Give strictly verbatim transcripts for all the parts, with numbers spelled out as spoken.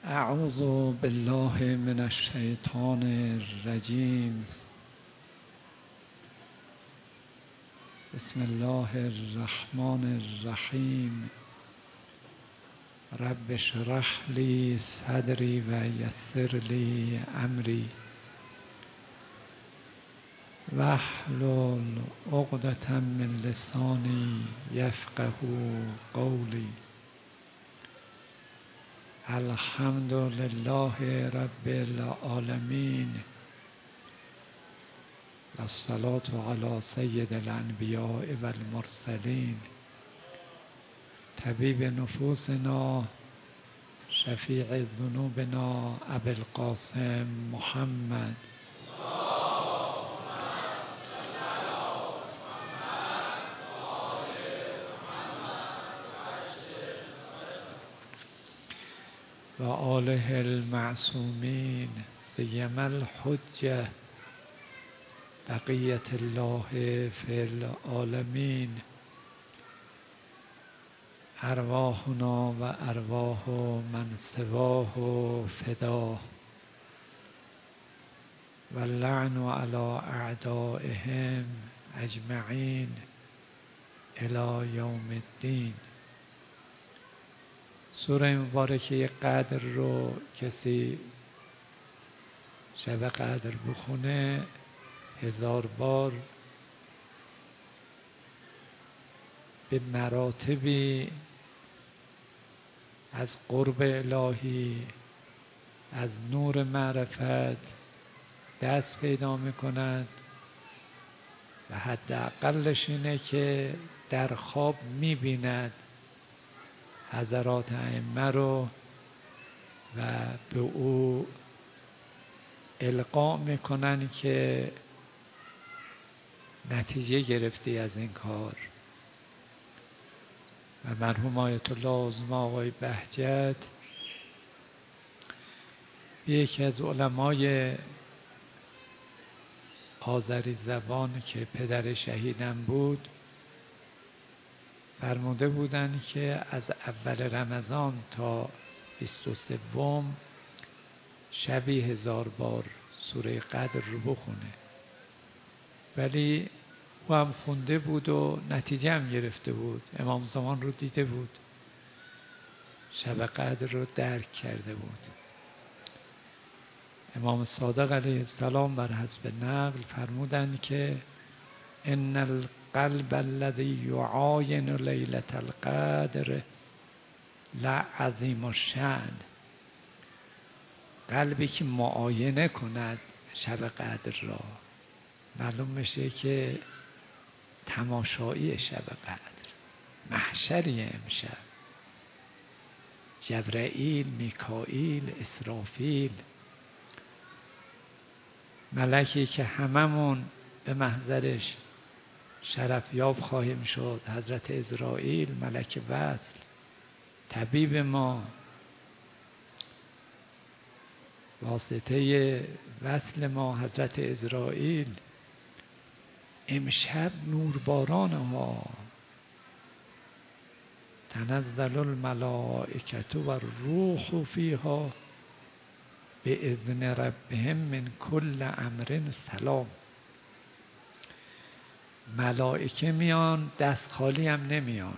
اعوذ بالله من الشیطان الرجیم. بسم الله الرحمن الرحیم. رب اشرح لی صدری و یسر لی امری واحلل عقدة من لسانی یفقهوا قولی. الحمد لله رب العالمین والصلاة علی سید الانبیاء والمرسلین طبیب نفوسنا شفیع ذنوبنا ابی القاسم محمد و آله المعصومین سیما الحجة بقیة الله فی العالمین. ارواحنا و ارواح من سواه فدا و اللعن علی اعدائهم اجمعین الی یوم الدین. سوره مبارکه قدر رو کسی شب قدر بخونه هزار بار به مراتبی از قرب الهی، از نور معرفت دست پیدا میکند و حداقلش اینه که در خواب میبیند حضرات ائمه رو و به او القا میکنن که نتیجه گرفتی از این کار. و مرحوم آیت الله عظمی آقای بهجت یکی از علمای آذری زبان که پدر شهیدم بود فرموده بودند که از اول رمضان تا بیست و سوم شبی هزار بار سوره قدر رو بخونه. ولی او هم خونده بود و نتیجه هم گرفته بود. امام زمان رو دیده بود، شب قدر رو درک کرده بود. امام صادق علیه السلام بر حسب نقل فرمودند که ان القلب الذي يعاين ليلة القدر لعظیم الشأن. قلبی که معاینه کند شب قدر را معلوم میشه که تماشایی شب قدر محشری امشب. جبرائیل، میکائیل، اسرافیل، ملکی که هممون به محضرش شرفیاب خواهیم شد، حضرت عزراییل ملک وصل، طبیب ما، واسطه وصل ما حضرت عزراییل. امشب نورباران ها تنزل الملائکة و الروح فیها باذن ربهم من کل امر سلام. ملائکه میان دست خالی هم نمیان،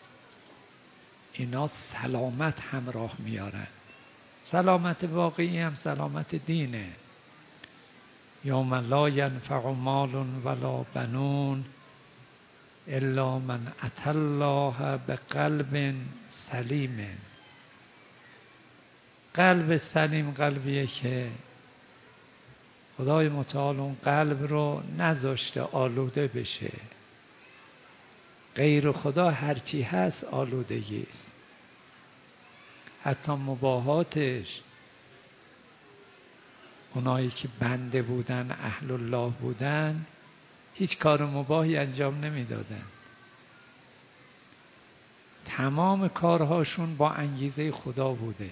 اینا سلامت همراه میارن. سلامت واقعی هم سلامت دینه. یوم لا ینفع مال ولا بنون الا من اتى الله بقلب سلیم. قلب سلیم قلبیه که خدای متعال اون قلب رو نذاشته آلوده بشه. غیر خدا هرچی هست آلودگی است. حتی مباحاتش اونایی که بنده بودن، اهل الله بودن، هیچ کار مباحی انجام نمیدادن. تمام کارهاشون با انگیزه خدا بوده.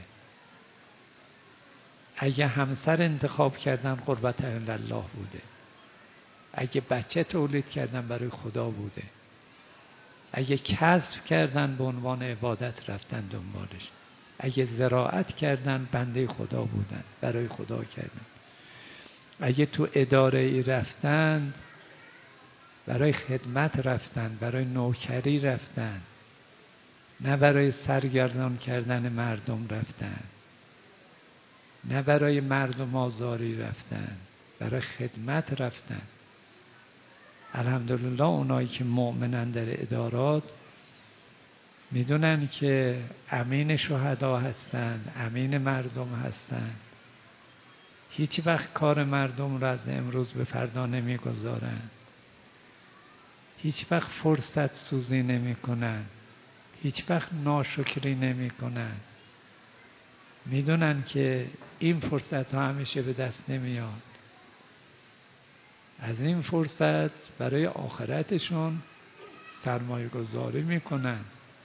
اگه همسر انتخاب کردن قربت الله بوده. اگه بچه تولید کردن برای خدا بوده. اگه کسب کردن به عنوان عبادت رفتن دنبالش. اگه زراعت کردن بنده خدا بودن، برای خدا کردن. اگه تو اداره ای رفتن برای خدمت رفتن، برای نوکری رفتن، نه برای سرگردان کردن مردم رفتن، نه برای مردم آزاری رفتن، برای خدمت رفتن. الحمدلله اونایی که مؤمنن در ادارات میدونن که امین شهدا هستن، امین مردم هستن. هیچ وقت کار مردم را از امروز به فردا نمیگذارن، هیچ وقت فرصت سوزی نمی کنن، هیچ وقت ناشکری نمی کنن. میدونن که این فرصت ها همیشه به دست نمیاد. از این فرصت برای آخرتشون سرمایه گذاری میکنن.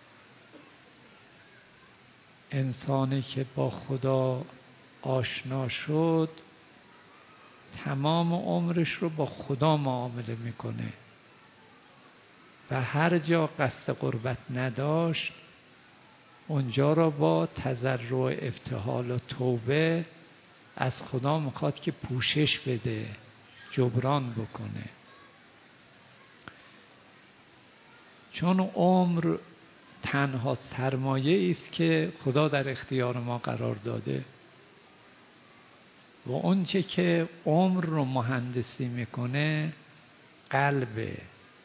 انسانی که با خدا آشنا شد تمام عمرش رو با خدا معامله میکنه و هر جا قصد قربت نداشت اونجا را با تضرع و ابتهال و توبه از خدا میخواد که پوشش بده، جبران بکنه. چون عمر تنها سرمایه است که خدا در اختیار ما قرار داده و اونچه که عمر رو مهندسی میکنه قلبه.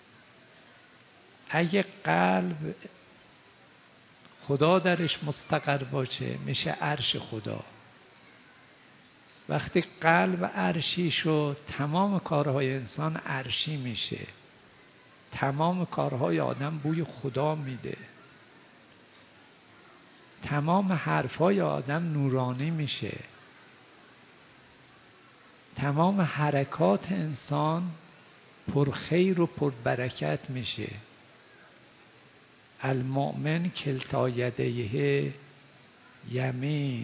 اگه قلب خدا درش مستقر باشه میشه عرش خدا. وقتی قلب عرشی شد تمام کارهای انسان عرشی میشه، تمام کارهای آدم بوی خدا میده، تمام حرفهای آدم نورانی میشه، تمام حرکات انسان پر خیر و پر برکت میشه. المؤمن کلتا یدیه یمین.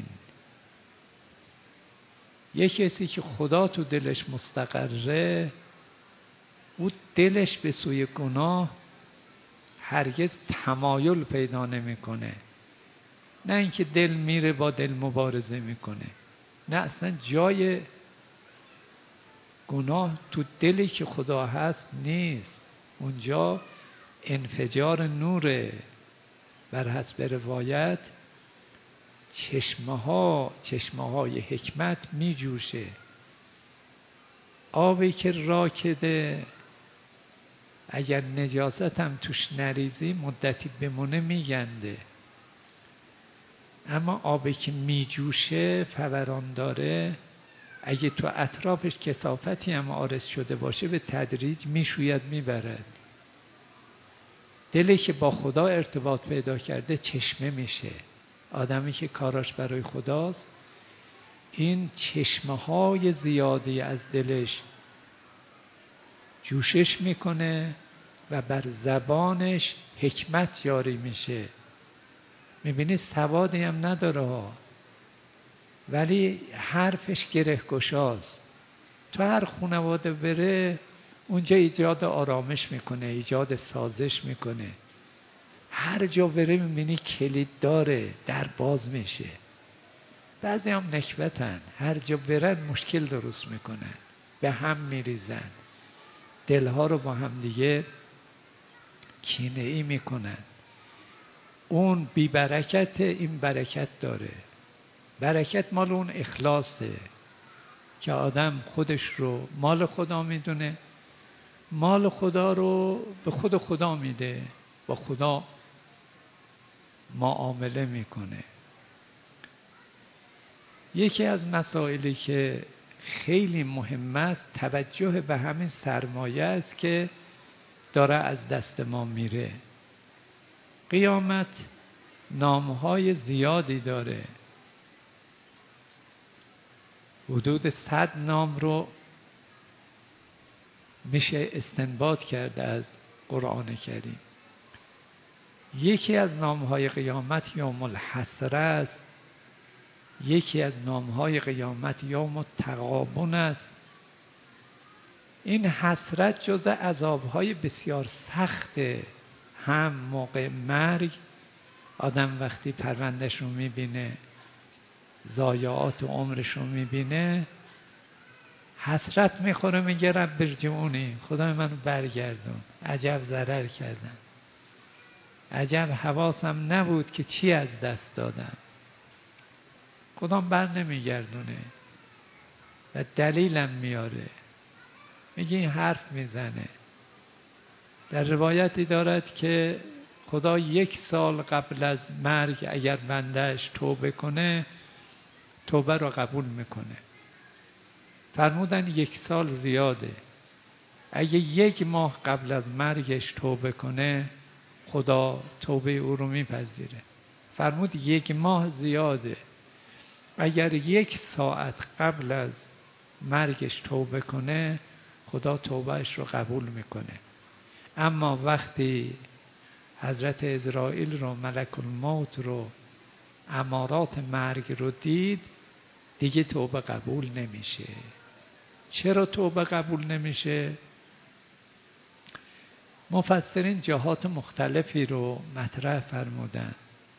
یک کسی که خدا تو دلش مستقره او دلش به سوی گناه هرگز تمایل پیدا نمیکنه. نه اینکه دل میره با دل مبارزه میکنه، نه اصلا جای گناه تو دلی که خدا هست نیست. اونجا انفجار نوره. بر حسب روایت چشمه ها چشمه های حکمت می جوشه. آبی که راکده اگر نجاست هم توش نریزی مدتی بمونه میگنده، اما آبی که می جوشه فوران داره اگه تو اطرافش کثافتی هم عارض شده باشه به تدریج میشوید میبرد. دلی که با خدا ارتباط پیدا کرده چشمه میشه. آدمی که کاراش برای خداست این چشمه های زیادی از دلش جوشش میکنه و بر زبانش حکمت جاری میشه. میبینی سوادی هم نداره ها، ولی حرفش گره گشاست. تو هر خانواده بره اونجا ایجاد آرامش میکنه، ایجاد سازش میکنه. هر جا بره میبینی کلید داره، در باز میشه. بعضی هم نکبتن، هر جا برن مشکل درست میکنن، به هم میریزن، دلها رو با هم دیگه کینه ای میکنن. اون بی برکت، این برکت داره. برکت مال اون اخلاصه که آدم خودش رو مال خدا میدونه، مال خدا رو به خود خدا میده، با خدا معامله میکنه. یکی از مسائلی که خیلی مهم است توجه به همین سرمایه است که داره از دست ما میره. قیامت نامهای زیادی داره، حدود صد نام رو میشه استنباط کرده از قرآن کریم. یکی از نامهای قیامت یوم الحسره است، یکی از نامهای قیامت یوم التغابن است. این حسرت جزء عذابهای بسیار سخت هم موقع مرگ آدم وقتی پروندهش رو میبینه، ضایعات عمرش رو میبینه، حسرت میخوره، میگه رب ارجعونی، خدای منو برگردون، عجب ضرر کردم، عجب حواسم نبود که چی از دست دادم. خدام بر نمیگردونه و دلیلم میاره، میگه این حرف میزنه. در روایتی دارد که خدا یک سال قبل از مرگ اگر بندهش توبه کنه، توبه رو قبول میکنه. فرمودن یک سال زیاده، اگه یک ماه قبل از مرگش توبه کنه خدا توبه او رو میپذیره. فرمود یک ماه زیاده، اگر یک ساعت قبل از مرگش توبه کنه خدا توبهش رو قبول میکنه. اما وقتی حضرت عزرائیل رو، ملک الموت رو، امارات مرگ رو دید، دیگه توبه قبول نمیشه. چرا توبه قبول نمیشه؟ مفسرین جهات مختلفی رو مطرح فرمودن.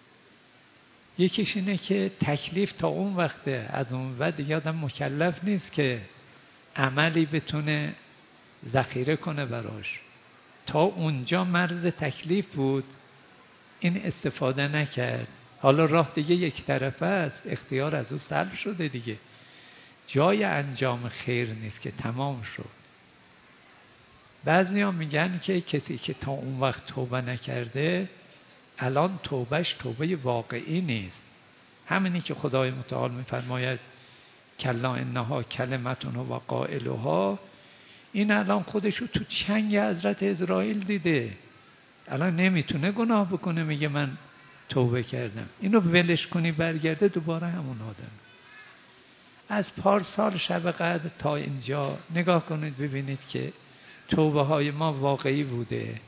یکیش اینه که تکلیف تا اون وقته، از اون وقت دیگه آدم مکلف نیست که عملی بتونه ذخیره کنه براش. تا اونجا مرز تکلیف بود، این استفاده نکرد. حالا راه دیگه یک طرفه است، اختیار از او سلب شده دیگه، جای انجام خیر نیست که تمام شد. بعضی ها میگن که کسی که تا اون وقت توبه نکرده، الان توبهش توبه واقعی نیست. همینی که خدای متعال میفرماید کلا انها کلمتون و قائلها، این الان خودشو تو چنگ حضرت عزرائیل دیده، الان نمیتونه گناه بکنه، میگه من توبه کردم. اینو ولش کنی برگرده دوباره همون آدم. از پارسال شب قدر تا اینجا نگاه کنید ببینید که توبه های ما واقعی بوده.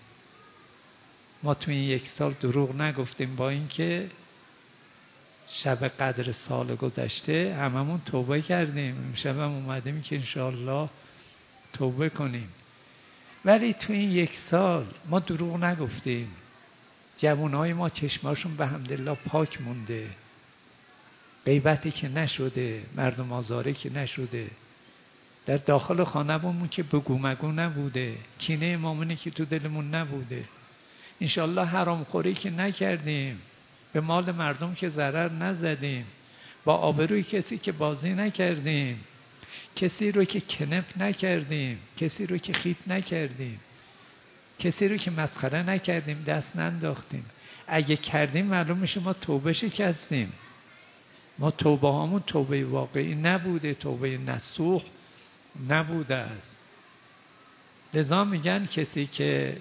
ما تو این یک سال دروغ نگفتیم، با اینکه شب قدر سال گذشته هممون توبه کردیم، امشب هم اومدیم که انشاءالله توبه کنیم. ولی تو این یک سال ما دروغ نگفتیم، جوانای ما چشماشون به حمدالله پاک مونده، غیبتی که نشده، مردم آزاری که نشده، در داخل خانه‌مون که بگو مگو نبوده، کینه امامونی که تو دلمون نبوده، انشالله حرام خوری که نکردیم، به مال مردم که ضرر نزدیم، با آبروی کسی که بازی نکردیم، کسی رو که کنف نکردیم، کسی رو که خیط نکردیم، کسی رو که مسخره نکردیم، دست ننداختیم. اگه کردیم معلوم میشه ما توبه شکستیم، ما توبه هامون توبه واقعی نبوده، توبه نسوخ نبوده است. لذا میگن کسی که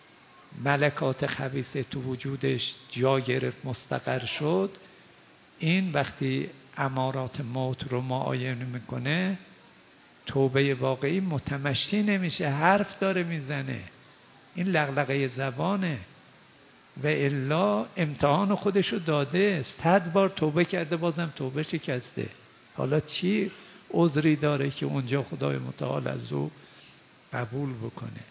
ملکات خبیثه تو وجودش جا گرفت، مستقر شد، این وقتی امارات موت رو معاینه میکنه، توبه واقعی متمشی نمیشه، حرف داره میزنه، این لغلقه زبانه. و الا امتحان خودشو داده، صد بار توبه کرده بازم توبه شکسته، حالا چی عذری داره که اونجا خدای متعال از او قبول بکنه؟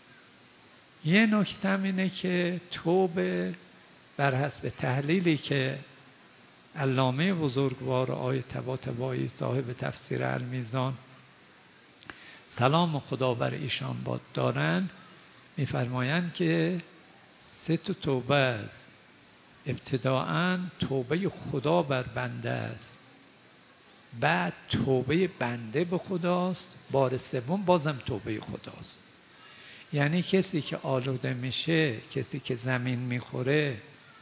یه نکته اینه که توبه بر حسب تحلیلی که علامه بزرگوار آیه طباطبایی صاحب تفسیر المیزان سلام خدا بر ایشان باد دارند، میفرمایند که سه تا توبه است. ابتداءً توبه خدا بر بنده است، بعد توبه بنده به خداست، بار سوم بازم توبه خداست. یعنی کسی که آلوده میشه، کسی که زمین میخوره،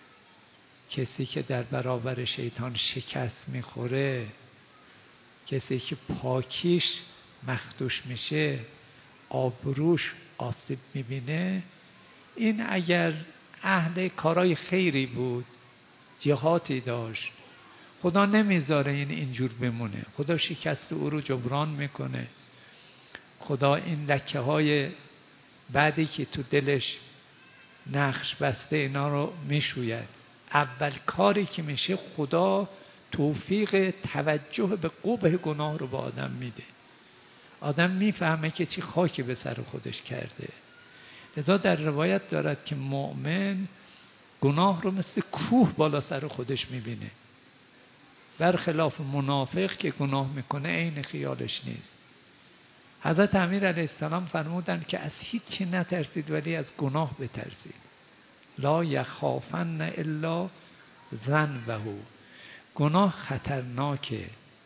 کسی که در برابر شیطان شکست میخوره، کسی که پاکیش مخدوش میشه، آبروش آسیب میبینه، این اگر اهل کارای خیری بود، جهاتی داشت، خدا نمیذاره این اینجور بمونه، خدا شکست او رو جبران میکنه. خدا این لکه های بعدی که تو دلش نقش بسته اینا رو میشوید. اول کاری که میشه خدا توفیق توجه به قبح گناه رو به آدم میده، آدم میفهمه که چی خاکی به سر خودش کرده. لذا در روایت دارد که مؤمن گناه رو مثل کوه بالا سر خودش میبینه، برخلاف منافق که گناه میکنه عین خیالش نیست. حضرت امیر علیه السلام فرمودند که از هیچی نترسید ولی از گناه بترسید. لا یخافن الا ذنبه. گناه خطرناکه،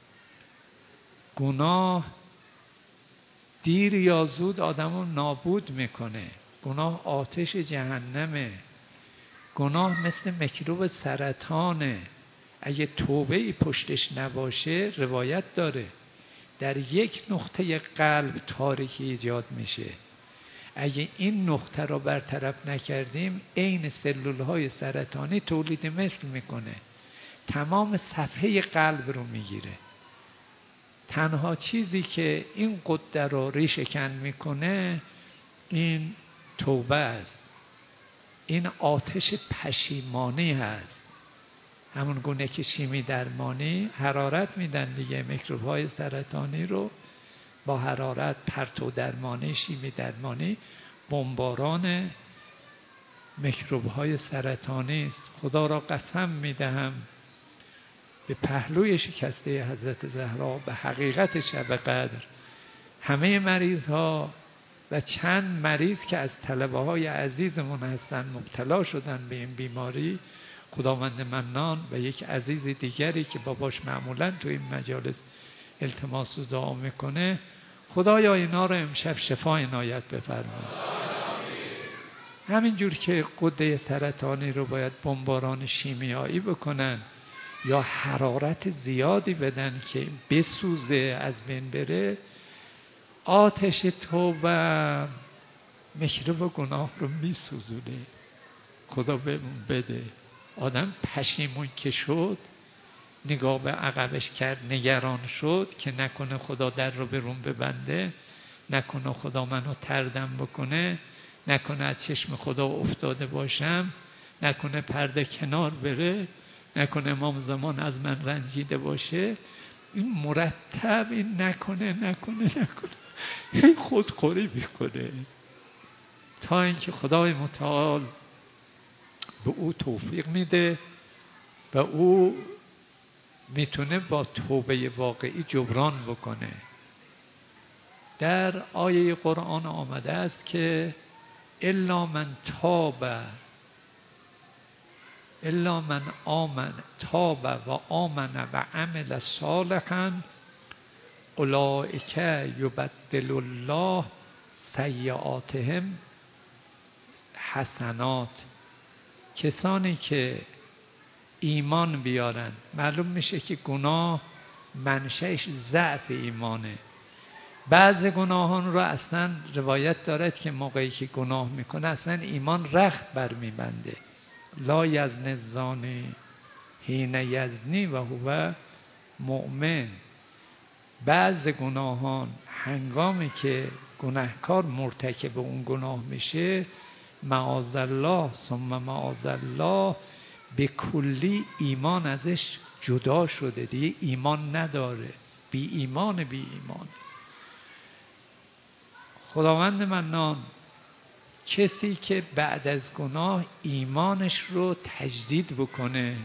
گناه دیر یا زود آدمو نابود میکنه، گناه آتش جهنمه، گناه مثل میکروب سرطانه. اگه توبه ای پشتش نباشه، روایت داره در یک نقطه قلب تاریکی ایجاد میشه. اگه این نقطه رو برطرف نکردیم، عین سلول های سرطانی تولید مثل میکنه، تمام صفحه قلب رو میگیره. تنها چیزی که این قده رو ریشه کن میکنه این توبه است، این آتش پشیمانی هست. همون گونه که شیمی درمانی حرارت میدن دیگه، میکروب های سرطانی رو با حرارت، پرتو درمانی، شیمی درمانی، بمباران میکروب های سرطانی است. خدا را قسم میدهم به پهلوی شکسته حضرت زهرا، به حقیقت شب قدر، همه مریض ها و چند مریض که از طلبه های عزیزمون هستن مبتلا شدن به این بیماری، خداوند منان و یک عزیز دیگری که باباش معمولا تو این مجالس التماس و دعا میکنه، خدایا اینا رو امشب شفا عنایت بفرما. همینجور که غده سرطانی رو باید بمباران شیمیایی بکنن یا حرارت زیادی بدن که بسوزه، از بین بره، آتش توبه میکروب گناه رو میسوزونه. خدا بهمون بده. آدم پشیمون که شد، نگاه به عقبش کرد، نگران شد که نکنه خدا در رو به روم ببنده، نکنه خدا منو تردم بکنه، نکنه از چشم خدا افتاده باشم، نکنه پرده کنار بره، نکنه امام زمان از من رنجیده باشه. این مرتب این نکنه نکنه نکنه این خودخوری میکنه تا اینکه خدای متعال به او توفیق میده و او میتونه با توبه واقعی جبران بکنه. در آیه قرآن آمده است که الا من تاب الا من آمن تاب و آمن و عمل صالحا اولئک یبدل الله سیئاتهم حسنات. کسانی که ایمان بیارن، معلوم میشه که گناه منشأش ضعف ایمانه. بعض گناهان رو اصلا روایت دارد که موقعی که گناه میکنه اصلا ایمان رخت برمیبنده. لا یزنی الزانی حین یزنی و هو مؤمن. بعض گناهان هنگامی که گناهکار مرتکب اون گناه میشه، معاذالله ثم معاذالله، به کلی ایمان ازش جدا شده، دیگه ایمان نداره، بی ایمان بی ایمان. خداوند منان کسی که بعد از گناه ایمانش رو تجدید بکنه،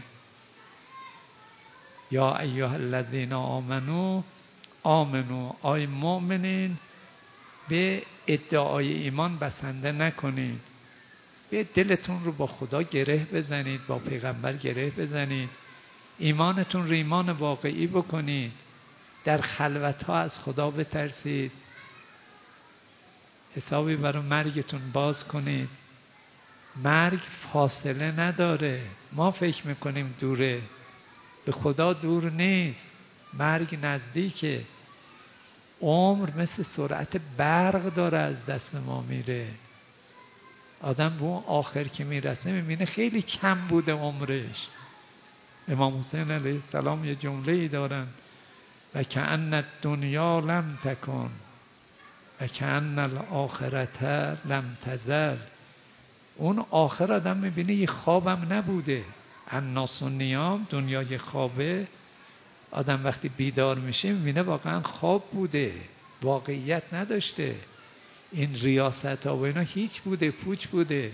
یا ایها الذین آمنو آمنو، آی مؤمنین، به ادعای ایمان بسنده نکنید، به دلتون رو با خدا گره بزنید، با پیغمبر گره بزنید، ایمانتون رو ایمان واقعی بکنید، در خلوت ها از خدا بترسید، حسابی برای مرگتون باز کنید. مرگ فاصله نداره. ما فکر میکنیم دوره، به خدا دور نیست، مرگ نزدیکه. عمر مثل سرعت برق داره از دست ما میره. آدم به اون آخر که میرسه میبینه خیلی کم بوده عمرش. امام حسین علیه السلام یه جمله ای دارن: و کأن الدنیا لم تکن و کأن الاخرت لم تزل. اون آخر آدم میبینه یه خوابم نبوده. الناس نیام، دنیای خوابه. آدم وقتی بیدار میشه میبینه واقعا خواب بوده، واقعیت نداشته. این ریاست ها و اینا هیچ بوده، پوچ بوده.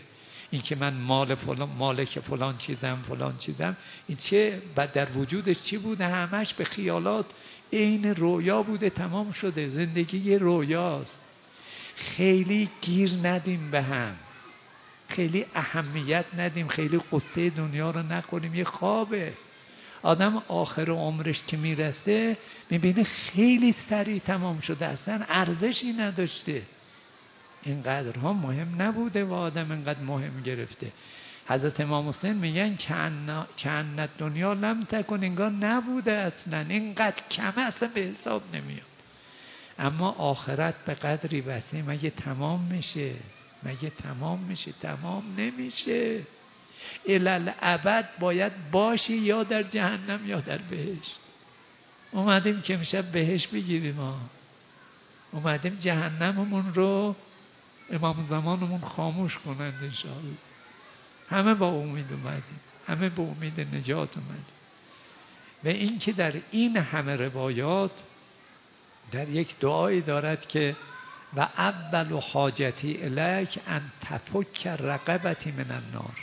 این که من مال فلان، مالک فلان چیزم فلان چیزم، این چه در وجودش چی بوده؟ همش به خیالات این رویا بوده، تمام شده. زندگی یه رویاست. خیلی گیر ندیم به هم، خیلی اهمیت ندیم، خیلی قصه دنیا رو نکنیم. یه خوابه. آدم آخر عمرش که میرسه میبینه خیلی سریع تمام شده، اصلا ارزشی نداشته، اینقدرها مهم نبوده و آدم اینقدر مهم گرفته. حضرت امام حسین میگن کأن دنیا لم تکن، انگار نبوده اصلا، اینقدر کمه اصلا به حساب نمیاد. اما آخرت به قدری وسیع، مگه تمام میشه؟ مگه تمام میشه؟ تمام نمیشه. الالعبد باید باشی یا در جهنم یا در بهشت. اومدیم که امشب بهشت بگیریم، ما اومدیم جهنممون رو امام زمانمون خاموش کنند انشاءالله. همه با امید اومدیم، همه با امید نجات اومدیم. و این که در این همه روایات در یک دعایی دارد که و اول حاجتی الیک ان تفک رقبتی من النار.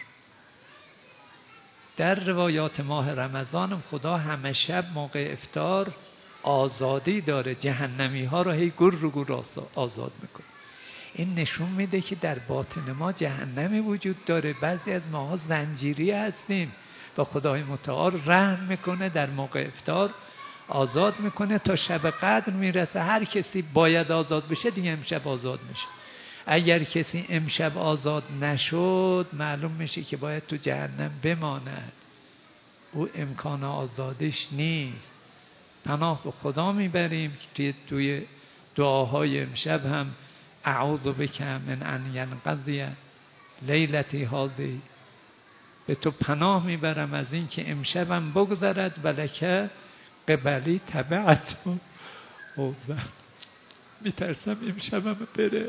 در روایات ماه رمضان خدا همه شب موقع افطار آزادی داره، جهنمی ها رو هی گر رو گر آزاد میکنه. این نشون میده که در باطن ما جهنمی وجود داره. بعضی از ماها زنجیری هستیم و خدای متعال رحم میکنه، در موقع افطار آزاد میکنه تا شب قدر میرسه. هر کسی باید آزاد بشه دیگه امشب آزاد میشه. اگر کسی امشب آزاد نشد معلوم میشه که باید تو جهنم بماند، او امکان آزادش نیست. پناه به خدا میبریم که توی دعاهای امشب هم اعوذ بک من ان ینقضی لیلتی هذه، به تو پناه میبرم از این که امشبم بگذرد ولکه قبلی تبعت اوزم. میترسم امشبم بره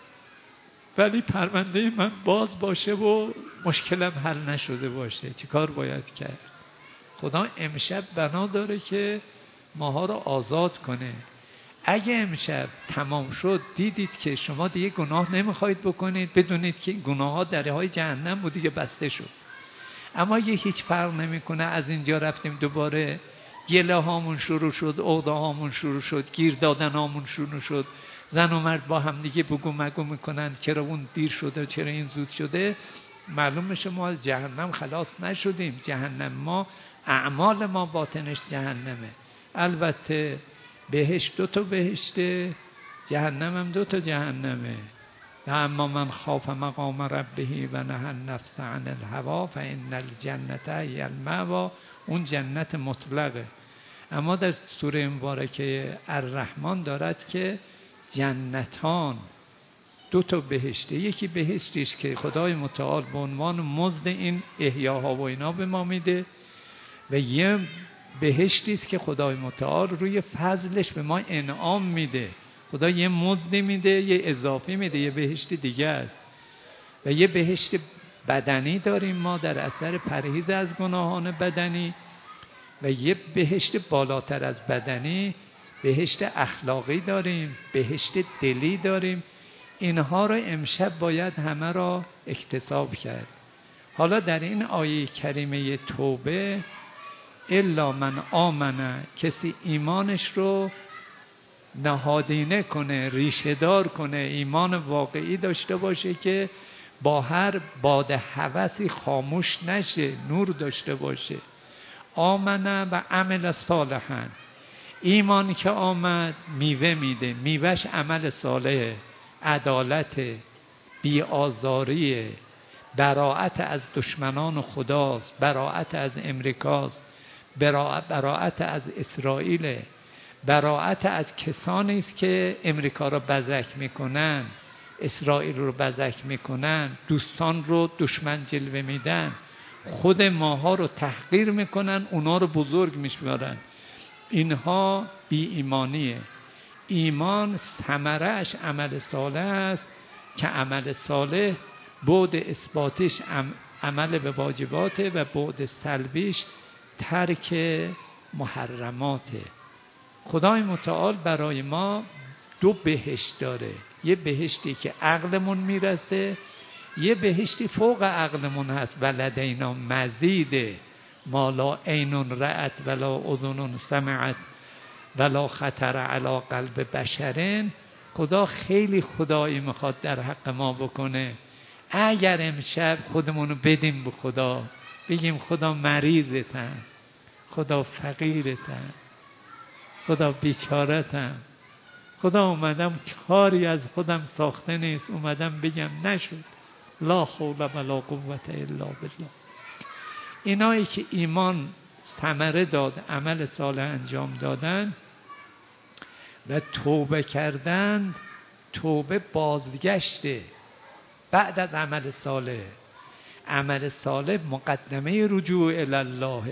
ولی پرونده من باز باشه و مشکلم حل نشده باشه. چه کار باید کرد؟ خدا امشب بنا داره که ماها رو آزاد کنه. اگه امشب تمام شد دیدید که شما دیگه گناه نمیخواید بکنید، بدونید که گناه ها دره های جهنم بود دیگه، بسته شد. اما یه هیچ فرق نمیکنه، از اینجا رفتیم دوباره گله هامون شروع شد، عقده هامون شروع شد، گیر دادن هامون شروع شد، زن و مرد با هم دیگه بگو مگو میکنن چرا اون دیر شده، چرا این زود شده. معلوم میشه ما از جهنم خلاص نشدیم. جهنم ما اعمال ما باطنش جهنمه. البته بهشت دو تا بهشته، جهنم هم دو تا جهنمه. اما من خاف مقام ربه و نهى النفس عن الهوا فان الجنة هی المأوی، اون جنت مطلقه. اما در سوره مبارکه الرحمن دارد که جنتان دو تا بهشته. یکی بهشتیش که خدای متعال به عنوان مزد این احیاها و اینا به ما میده و یه بهشتیست که خدای متعال روی فضلش به ما انعام میده. خدا یه مزدی میده، یه اضافی میده، یه بهشت دیگه است. و یه بهشت بدنی داریم ما در اثر پرهیز از گناهان بدنی، و یه بهشت بالاتر از بدنی، بهشت اخلاقی داریم، بهشت دلی داریم. اینها رو امشب باید همه را اکتساب کرد. حالا در این آیه کریمه توبه الا من آمنه، کسی ایمانش رو نهادینه کنه، ریشه دار کنه، ایمان واقعی داشته باشه که با هر باد هوسی خاموش نشه، نور داشته باشه. آمنه و عمل صالحا، ایمان که آمد میوه میده، میوهش عمل صالح، عدالت، بی‌آزاری، براءت از دشمنان خداست، براءت از امریکاست، براءت از اسرائیل، براءت از کسانی است که امریکا رو بزک میکنن، اسرائیل رو بزک میکنن، دوستان رو دشمن جلوه میدن، خود ماها رو تحقیر میکنن، اونا رو بزرگ میشمارن. اینها بی ایمانیه. ایمان ثمره‌اش عمل صالح است که عمل صالح بعد اثباتش عمل به واجباته و بعد سلبیش ترک محرماته. خدای متعال برای ما دو بهشت داره، یه بهشتی که عقلمون میرسه، یه بهشتی فوق عقلمون هست، ولدینا مزیده، ما لا عین رأت ولا اذن سمعت ولا خطر علی قلب بشر. خدا خیلی خدایی میخواد در حق ما بکنه. اگر امشب خودمونو بدیم به خدا، بگیم خدا مریضتم، خدا فقیرتم، خدا بیچارتم، خدا اومدم کاری از خودم ساخته نیست، اومدم بگم نشد، لا حول ولا قوة الا بالله. اینایی که ایمان ثمره داد، عمل صالح انجام دادن و توبه کردن، توبه بازگشته بعد از عمل صالح. عمل صالح مقدمه رجوع الی الله.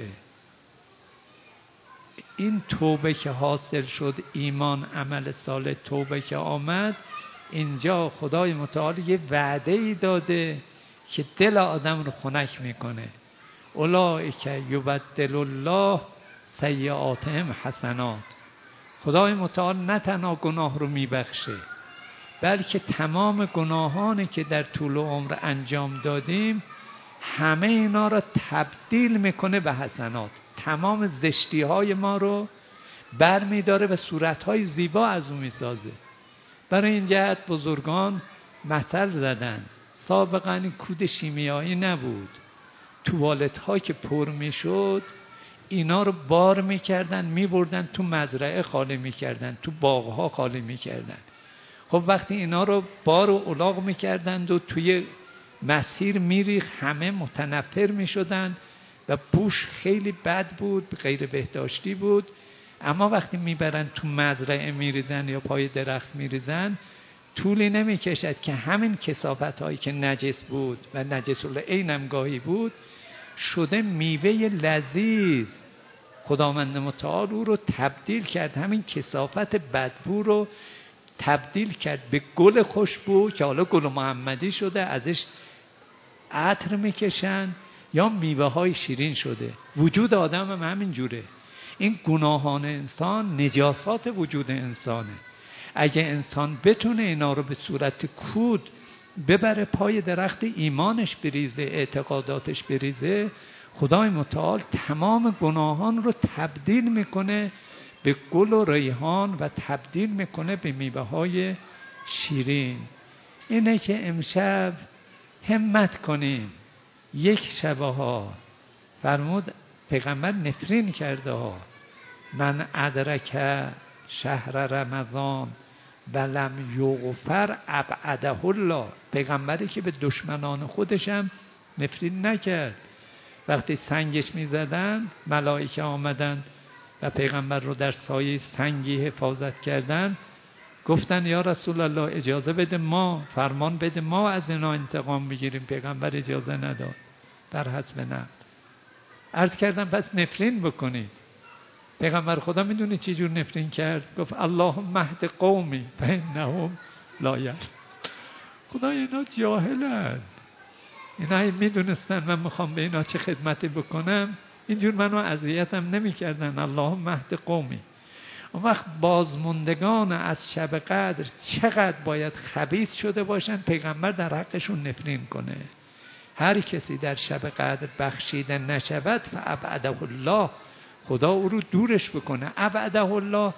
این توبه که حاصل شد، ایمان، عمل صالح، توبه که آمد، اینجا خدای متعال یه وعده ای داده که دل آدم رو خنک میکنه. اولئک یبدل الله سیئاتهم حسنات. خدای متعال نه تنها گناه رو میبخشه، بلکه تمام گناهانی که در طول عمر انجام دادیم همه اینا رو تبدیل میکنه به حسنات. تمام زشتی های ما رو بر میداره و صورت های زیبا از اون میسازه. برای این جهت بزرگان مثل زدن. سابقا این کود شیمیایی نبود. توالت ها که پر میشد اینا رو بار میکردن، میبردن تو مزرعه خالی میکردن، تو باغ ها خالی میکردن. خب وقتی اینا رو بار و الاغ میکردند و توی مسیر میریخ، همه متنفر میشدن و بوش خیلی بد بود، غیر بهداشتی بود. اما وقتی میبرن تو مزرعه میریزن یا پای درخت میریزن، طولی نمیکشد که همین کثافت هایی که نجس بود و نجس العین هم گاهی بود شده میوه لذیذ. خداوند متعال او رو تبدیل کرد، همین کثافت بدبو رو تبدیل کرد به گل خوشبو که حالا گل محمدی شده، ازش عطر میکشن، یا میوه های شیرین شده. وجود آدم هم همین جوره. این گناهان انسان نجاسات وجود انسانه. اگه انسان بتونه اینا رو به صورت کود ببره پای درخت ایمانش بریزه، اعتقاداتش بریزه، خدای متعال تمام گناهان رو تبدیل میکنه به گل و ریحان و تبدیل میکنه به میوه های شیرین. اینه که امشب همت کنیم. یک شبه ها فرمود پیغمبر نفرین کرده ها، من ادرک شهر رمضان ولم یغفر ابعده الله. پیغمبری که به دشمنان خودشم نفرین نکرد. وقتی سنگش میزدن ملائکه آمدن و پیغمبر رو در سایه سنگی حفاظت کردن، گفتن یا رسول الله اجازه بده، ما فرمان بده ما از اینا انتقام بگیریم. پیغمبر اجازه نداد، در حسب نفس. عرض کردم پس نفرین بکنید. پیغمبر خدا میدونی چی جور نفرین کرد؟ گفت اللهم اهد قومی فانهم لا یعلمون. خدا اینا جاهلن، اینا میدونستن من میخوام به اینا چه خدمتی بکنم، اینجور منو اذیتم نمیکردن. اللهم اهد قومی. اون وقت بازموندگان از شب قدر چقدر باید خبیث شده باشن پیغمبر در حقشون نفرین کنه. هر کسی در شب قدر بخشیده نشود فابعده الله، خدا او رو دورش بکنه. ابعده الله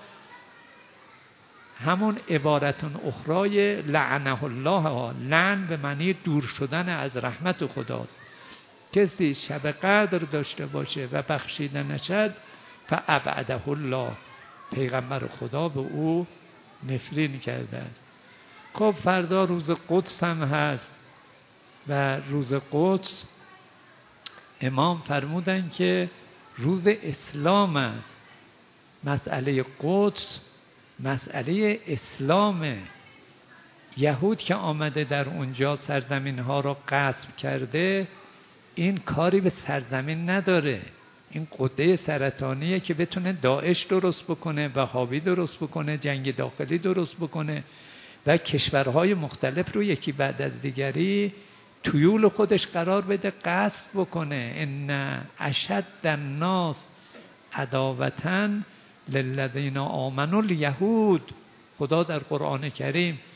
همون عبارتون اخرای لعنه الله، لعن به معنی دور شدن از رحمت خداست. کسی شب قدر داشته باشه و بخشیده نشد فابعده الله، پیغمبر خدا به او نفرین کرده است. خب فردا روز قدس هم هست و روز قدس امام فرمودن که روز اسلام است. مسئله قدس مسئله اسلامه. یهود که آمده در اونجا سرزمین ها را غصب کرده، این کاری به سرزمین نداره. این قده سرطانیه که بتونه داعش درست بکنه، وهابی درست بکنه، جنگ داخلی درست بکنه و کشورهای مختلف رو یکی بعد از دیگری تویول خودش قرار بده، غصب بکنه. ان اشد الناس عداوة للذین آمنوا الیهود. خدا در قرآن کریم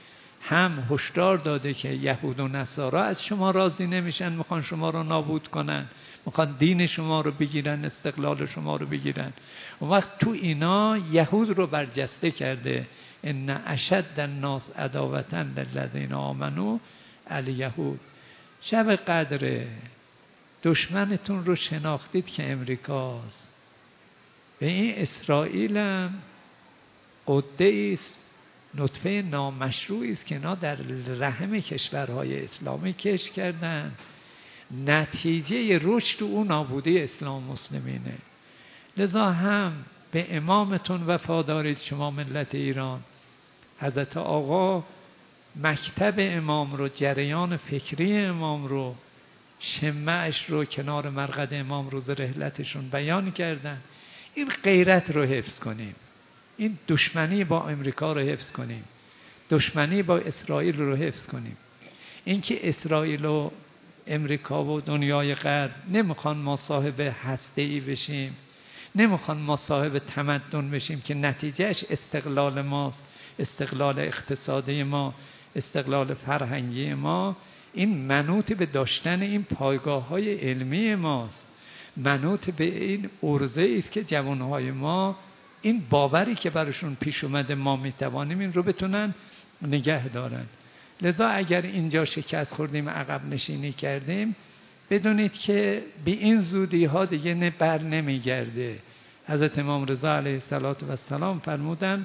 هم هشدار داده که یهود و نصارا از شما راضی نمیشن، میخوان شما رو نابود کنن، میخوان دین شما رو بگیرن، استقلال شما رو بگیرن. اون وقت تو اینا یهود رو برجسته کرده. ان اشد الناس عداوة للذین آمنوا الیهود. شب قدر دشمنتون رو شناختید که امریکاست. به این اسرائیل هم قده است، نطفه نامشروعی است که اینا در رحم کشورهای اسلامی کش کردن. نتیجه رشد او نابودی اسلام مسلمینه. لذا هم به امامتون وفادارید شما ملت ایران. حضرت آقا مکتب امام رو، جریان فکری امام رو، شمعش رو کنار مرقد امام روز رحلتشون بیان کردن. این غیرت رو حفظ کنیم، این دشمنی با امریکا رو حفظ کنیم، دشمنی با اسرائیل رو حفظ کنیم. اینکه اسرائیل و امریکا و دنیای غرب نمیخوان ما صاحب هسته‌ای بشیم، نمیخوان ما صاحب تمدن بشیم که نتیجهش استقلال ماست، استقلال اقتصادی ما، استقلال فرهنگی ما. این منوط به داشتن این پایگاه های علمی ماست، منوط به این عرضه است که جوانهای ما این باوری که براشون پیش اومده ما میتوانیم این رو بتونن نگه دارن. لذا اگر اینجا شکست خوردیم، عقب نشینی کردیم، بدونید که به این زودی ها دیگه نه بر نمیگرده. حضرت امام رضا علیه السلام فرمودن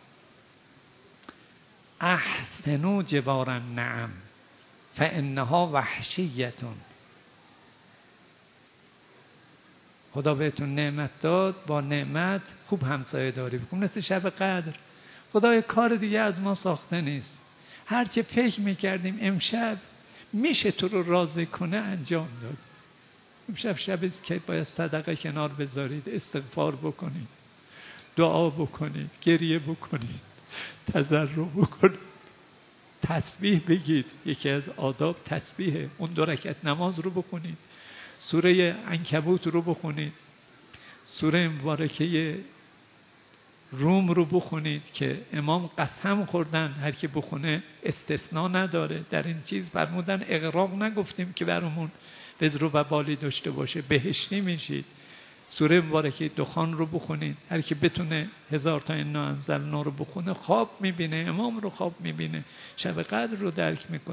احسنوا جوار النعم فانها وحشیتون. خدا بهتون نعمت داد، با نعمت خوب همسایه داری بکن. مثل شب قدر خدای کار دیگه از ما ساخته نیست. هر چه فکر میکردیم امشب میشه تو رو راضی کنه انجام داد. امشب شبی که باید صدقه کنار بذارید، استغفار بکنید، دعا بکنید، گریه بکنید، تضرع بکنید، تسبیح بگید. یکی از آداب تسبیحه. اون دو رکعت نماز رو بخونید، سوره عنکبوت رو بخونید، سوره مبارکه روم رو بخونید که امام قسم خوردن هر کی بخونه استثناء نداره. در این چیز فرمودن اغراق نگفتیم که برامون وزر و وبالی داشته باشه، بهشتی میشید. سوره مبارکه دخان رو بخونید. هر کی بتونه هزار تا انا انزلنا رو بخونه خواب میبینه، امام رو خواب میبینه، شب قدر رو درک میکنه.